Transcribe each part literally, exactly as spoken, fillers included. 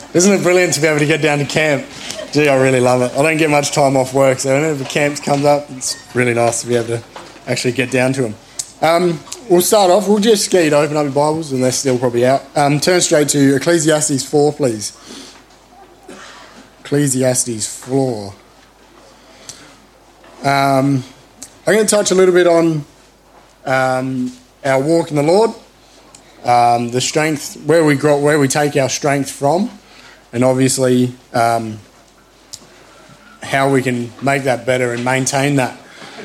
Isn't it brilliant to be able to get down to camp? Gee, I really love it. I don't get much time off work, so whenever camp comes up, it's really nice to be able to actually get down to them. Um, we'll start off. We'll just get you to open up your Bibles, and they're still probably out. Um, turn straight to Ecclesiastes four, please. Ecclesiastes four. Um, I'm going to touch a little bit on um, our walk in the Lord, um, the strength, where we grow, where we take our strength from, and obviously um, how we can make that better and maintain that.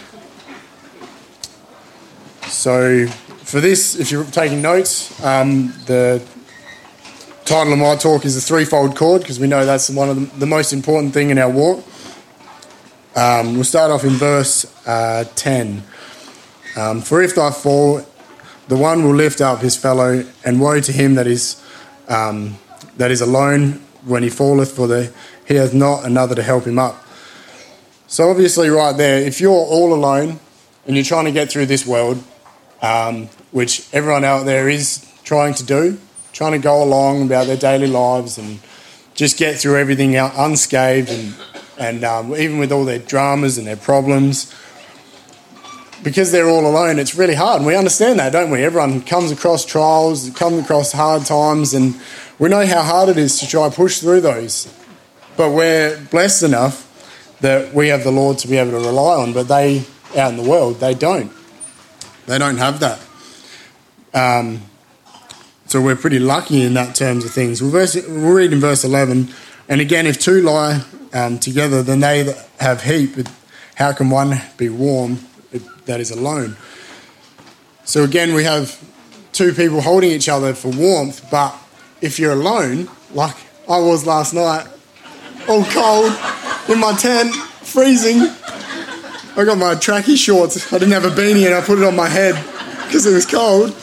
So for this, if you're taking notes, um, the title of my talk is the threefold cord, because we know that's one of the, the most important thing in our walk. Um, we'll start off in verse uh, ten. Um, For if thy fall, the one will lift up his fellow, and woe to him that is um, that is alone when he falleth, for the, he hath not another to help him up. So obviously right there, if you're all alone and you're trying to get through this world, um, which everyone out there is trying to do, trying to go along about their daily lives and just get through everything out unscathed, and, and um, even with all their dramas and their problems, because they're all alone, it's really hard. And we understand that, don't we? Everyone comes across trials, comes across hard times, and we know how hard it is to try and push through those. But we're blessed enough that we have the Lord to be able to rely on, but they, out in the world, they don't. They don't have that. Um, so we're pretty lucky in that terms of things. We'll, verse, we'll read in verse eleven, and again, if two lie um, together, then they that have heat, but how can one be warm that is alone? So again, we have two people holding each other for warmth, but if you're alone, like I was last night, all cold, in my tent, freezing, I got my trackie shorts, I didn't have a beanie and I put it on my head because it was cold.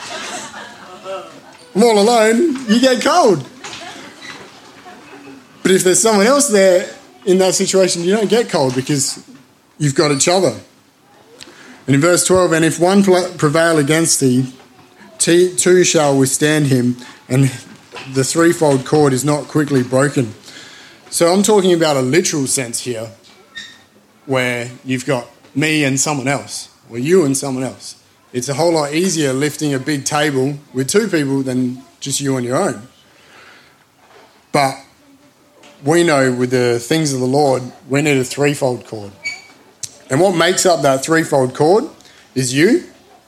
I'm all alone, you get cold. But if there's someone else there in that situation, you don't get cold because you've got each other. And in verse twelve, and if one prevail against thee, two shall withstand him, and the threefold cord is not quickly broken. So I'm talking about a literal sense here, where you've got me and someone else, or you and someone else. It's a whole lot easier lifting a big table with two people than just you on your own. But we know with the things of the Lord, we need a threefold cord. And what makes up that threefold cord is you,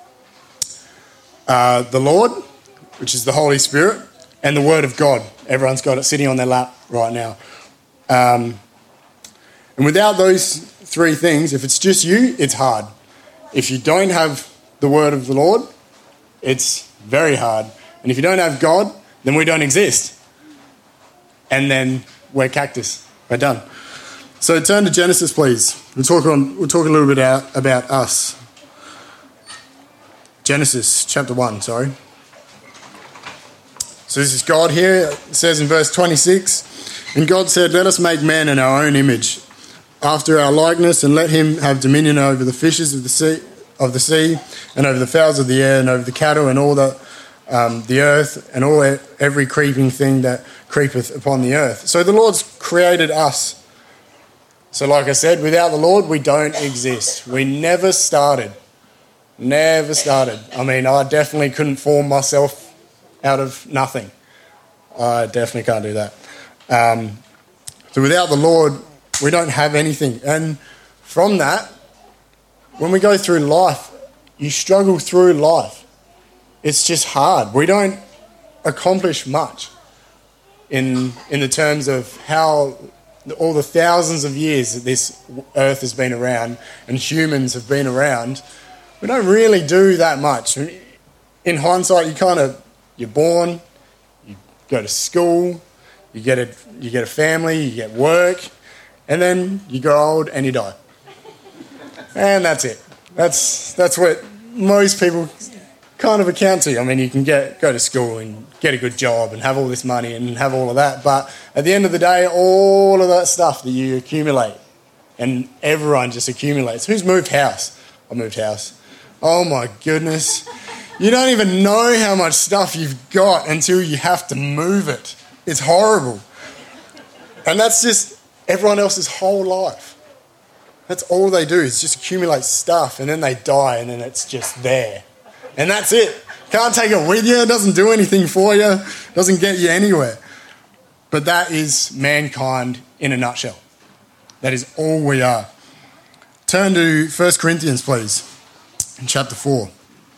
uh, the Lord, which is the Holy Spirit, and the Word of God. Everyone's got it sitting on their lap right now. Um, and without those three things, if it's just you, it's hard. If you don't have the Word of the Lord, it's very hard. And if you don't have God, then we don't exist. And then we're cactus. We're done. So turn to Genesis, please. We'll talk on. We'll talk a little bit out about us. Genesis chapter one. Sorry. So this is God here. It says in verse twenty-six, and God said, "Let us make man in our own image, after our likeness, and let him have dominion over the fishes of the sea, of the sea, and over the fowls of the air, and over the cattle, and all the um, the earth, and all every creeping thing that creepeth upon the earth." So the Lord's created us. So like I said, without the Lord, we don't exist. We never started. Never started. I mean, I definitely couldn't form myself out of nothing. I definitely can't do that. Um, so without the Lord, we don't have anything. And from that, when we go through life, you struggle through life. It's just hard. We don't accomplish much in in the terms of how all the thousands of years that this earth has been around and humans have been around. We don't really do that much. In hindsight, you kind of, you're born, you go to school, you get a you get a family, you get work, and then you grow old and you die. And that's it. That's that's what most people kind of account to. I mean, you can get go to school and get a good job and have all this money and have all of that, but at the end of the day, all of that stuff that you accumulate, and everyone just accumulates. Who's moved house? I moved house. Oh my goodness. You don't even know how much stuff you've got until you have to move it. It's horrible. And that's just everyone else's whole life. That's all they do is just accumulate stuff, and then they die, and then it's just there. And that's it. Can't take it with you. It doesn't do anything for you. It doesn't get you anywhere. But that is mankind in a nutshell. That is all we are. Turn to First Corinthians, please, in chapter four.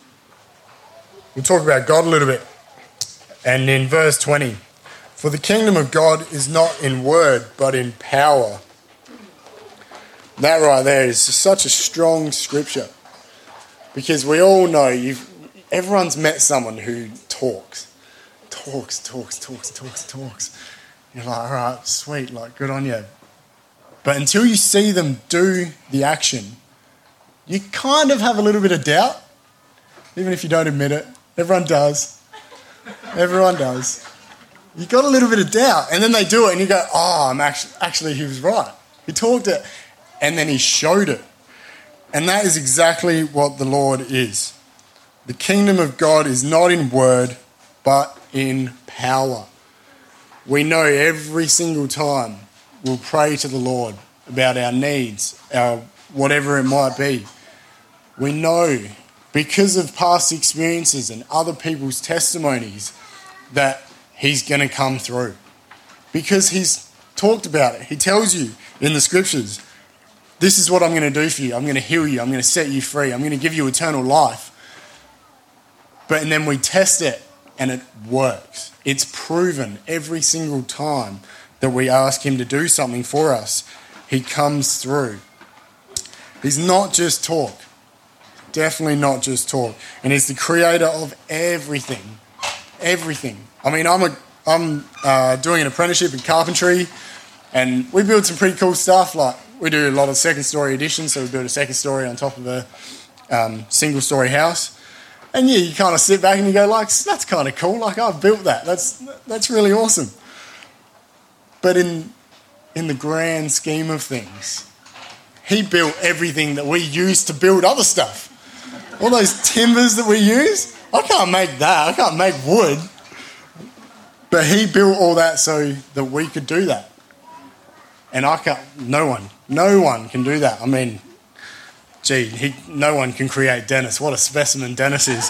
We'll talk about God a little bit. And in verse twenty, for the kingdom of God is not in word, but in power. That right there is such a strong scripture, because we all know, you've, everyone's met someone who talks, talks, talks, talks, talks, talks. You're like, all right, sweet, like, good on you. But until you see them do the action, you kind of have a little bit of doubt, even if you don't admit it. Everyone does. Everyone does. You got a little bit of doubt, and then they do it, and you go, oh, I'm actually, actually he was right. He talked it. And then he showed it. And that is exactly what the Lord is. The kingdom of God is not in word, but in power. We know every single time we'll pray to the Lord about our needs, our whatever it might be. We know, because of past experiences and other people's testimonies, that he's going to come through. Because he's talked about it. He tells you in the scriptures, this is what I'm going to do for you. I'm going to heal you. I'm going to set you free. I'm going to give you eternal life. But and then we test it and it works. It's proven every single time that we ask him to do something for us. He comes through. He's not just talk. Definitely not just talk. And he's the creator of everything. Everything. I mean, I'm a, I'm uh, doing an apprenticeship in carpentry, and we build some pretty cool stuff. Like, we do a lot of second story additions, so we build a second story on top of a um, single story house. And yeah, you kind of sit back and you go, like, that's kind of cool. Like, I've built that. That's that's really awesome. But in in the grand scheme of things, he built everything that we use to build other stuff. All those timbers that we use, I can't make that. I can't make wood. But he built all that so that we could do that. And I can't, no one, no one can do that. I mean, gee, he, no one can create Dennis. What a specimen Dennis is.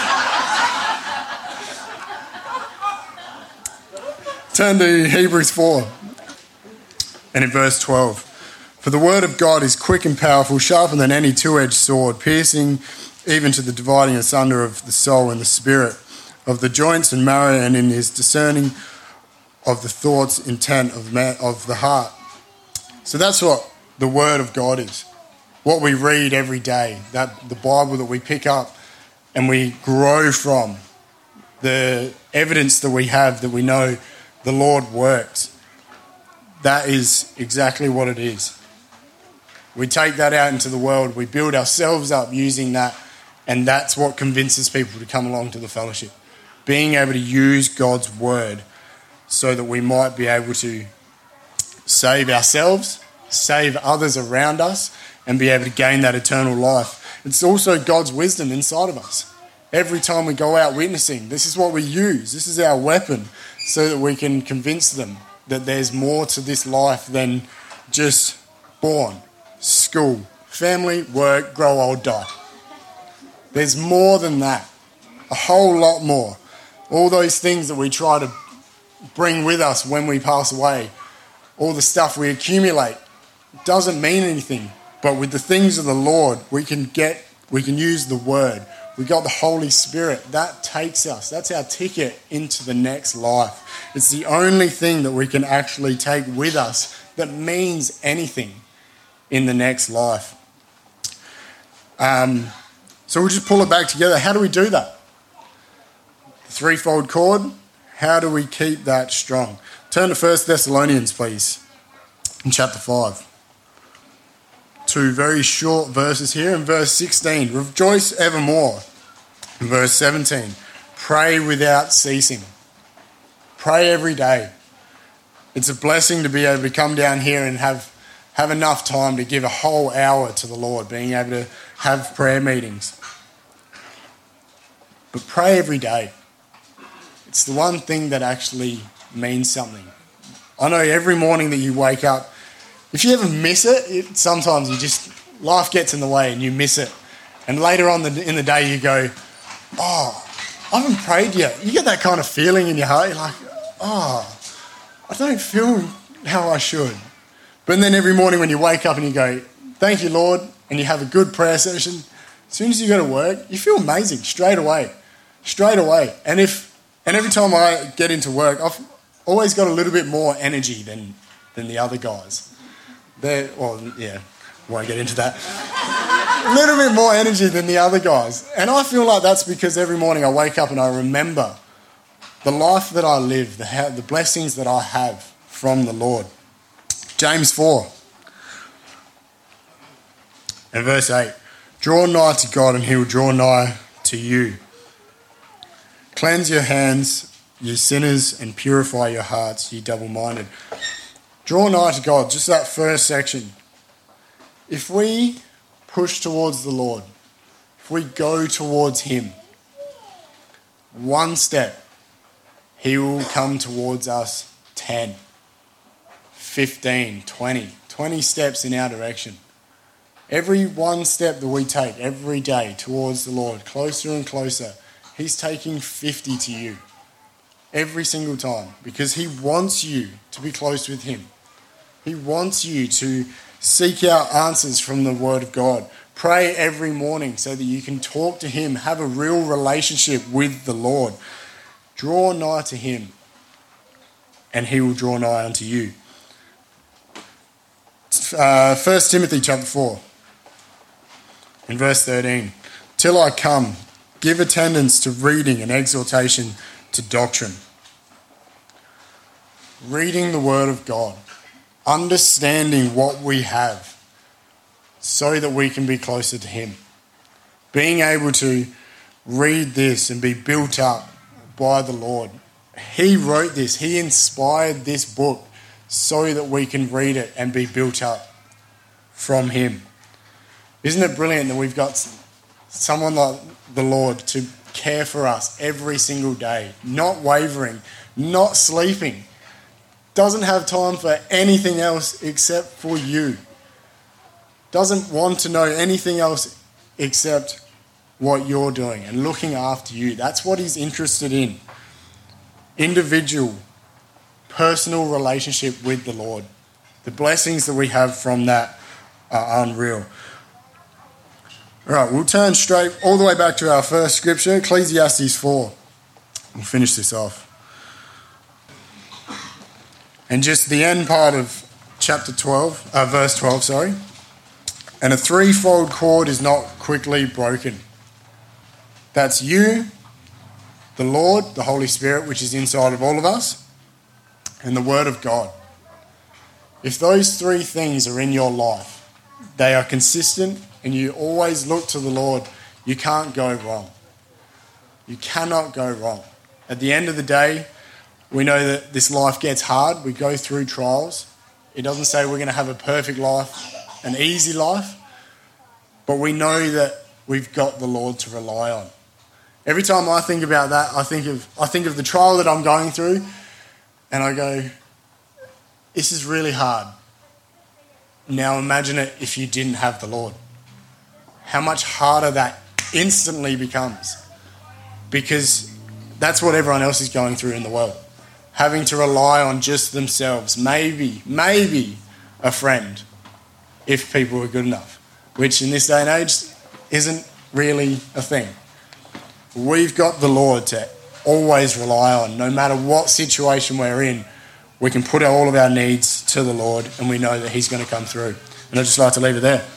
Turn to Hebrews four, and in verse twelve. For the word of God is quick and powerful, sharper than any two-edged sword, piercing even to the dividing asunder of the soul and the spirit, of the joints and marrow, and in his discerning of the thoughts, intent of man, of the heart. So that's what the word of God is. What we read every day, that the Bible that we pick up and we grow from, the evidence that we have that we know the Lord works. That is exactly what it is. We take that out into the world, we build ourselves up using that, and that's what convinces people to come along to the fellowship. Being able to use God's word so that we might be able to save ourselves, save others around us, and be able to gain that eternal life. It's also God's wisdom inside of us. Every time we go out witnessing, this is what we use. This is our weapon so that we can convince them that there's more to this life than just born, school, family, work, grow old, die. There's more than that. A whole lot more. All those things that we try to bring with us when we pass away, all the stuff we accumulate, doesn't mean anything. But with the things of the Lord, we can get, we can use the word. We got the Holy Spirit. That takes us. That's our ticket into the next life. It's the only thing that we can actually take with us that means anything in the next life. Um, so we'll just pull it back together. How do we do that? The threefold cord. How do we keep that strong? Turn to First Thessalonians, please, in chapter five. Two very short verses here. In verse sixteen, rejoice evermore. In verse seventeen, pray without ceasing. Pray every day. It's a blessing to be able to come down here and have, have enough time to give a whole hour to the Lord, being able to have prayer meetings. But pray every day. It's the one thing that actually means something. I know every morning that you wake up, if you ever miss it, it sometimes you just, life gets in the way and you miss it. And later on the, in the day you go, oh, I haven't prayed yet. You get that kind of feeling in your heart. You're like, oh, I don't feel how I should. But then every morning when you wake up and you go, thank you, Lord, and you have a good prayer session, as soon as you go to work, you feel amazing straight away. Straight away. And if and every time I get into work, I've always got a little bit more energy than than the other guys. They're, well, yeah, won't get into that. A little bit more energy than the other guys. And I feel like that's because every morning I wake up and I remember the life that I live, the, the blessings that I have from the Lord. James four and verse eight. Draw nigh to God and he will draw nigh to you. Cleanse your hands, you sinners, and purify your hearts, you double-minded. Draw nigh to God, just that first section. If we push towards the Lord, if we go towards him, one step, he will come towards us ten, fifteen, twenty, twenty steps in our direction. Every one step that we take every day towards the Lord, closer and closer, he's taking fifty to you every single time because he wants you to be close with him. He wants you to seek out answers from the Word of God. Pray every morning so that you can talk to him, have a real relationship with the Lord. Draw nigh to him and he will draw nigh unto you. Uh, First Timothy chapter four. In verse thirteen, till I come, give attendance to reading and exhortation to doctrine. Reading the Word of God, understanding what we have so that we can be closer to him. Being able to read this and be built up by the Lord. He wrote this, he inspired this book so that we can read it and be built up from him. Isn't it brilliant that we've got someone like the Lord to care for us every single day, not wavering, not sleeping, doesn't have time for anything else except for you, doesn't want to know anything else except what you're doing and looking after you. That's what he's interested in. Individual, personal relationship with the Lord. The blessings that we have from that are unreal. All right, we'll turn straight all the way back to our first scripture, Ecclesiastes four. We'll finish this off. And just the end part of chapter twelve, uh, verse twelve, sorry. And a threefold cord is not quickly broken. That's you, the Lord, the Holy Spirit, which is inside of all of us, and the Word of God. If those three things are in your life, they are consistent, and you always look to the Lord, you can't go wrong. You cannot go wrong. At the end of the day, we know that this life gets hard. We go through trials. It doesn't say we're going to have a perfect life, an easy life, but we know that we've got the Lord to rely on. Every time I think about that, I think of I think of the trial that I'm going through, and I go, this is really hard. Now imagine it if you didn't have the Lord. How much harder that instantly becomes. Because that's what everyone else is going through in the world. Having to rely on just themselves. Maybe, maybe a friend, if people are good enough. Which in this day and age isn't really a thing. We've got the Lord to always rely on. No matter what situation we're in, we can put all of our needs to the Lord and we know that he's going to come through. And I'd just like to leave it there.